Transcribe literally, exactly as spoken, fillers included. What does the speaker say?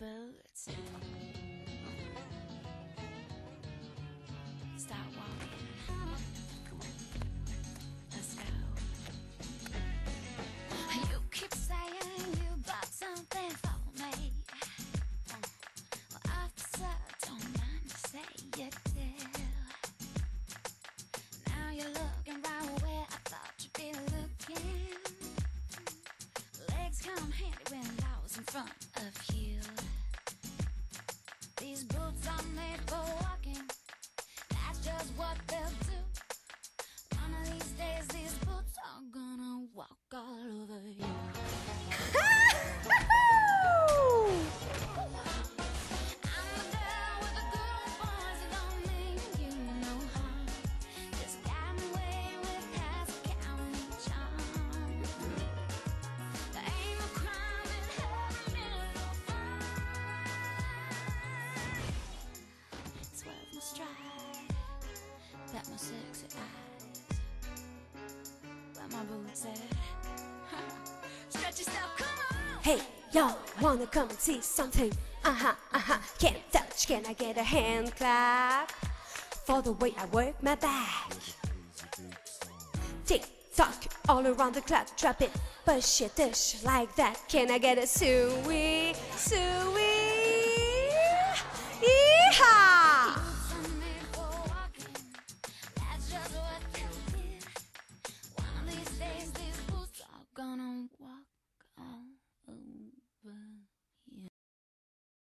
boots. Start walking. Come on. Let's go. You keep saying you got something for me. Well, officer, don't mind to say you do. Now you're looking right where I thought you'd be looking. Legs come handy when law's in front of you. These boots are made for walking. That's just what they'll do. One of these days, these boots are gonna walk all over you. I'm the girl with the good old boys that don't mean you no harm. Just got me away with Castle County charm. There ain't no crime in every minute of fun. Swerve my stride, bet my sexy eyes. Where my boots at? Stretch yourself, come on! Hey, y'all, wanna come and see something? Uh-huh, uh-huh, can't touch, can I get a hand clap? For the way I work my back. Tick-tock, all around the clock, drop it. Push it, dish like that, can I get a suey, suey?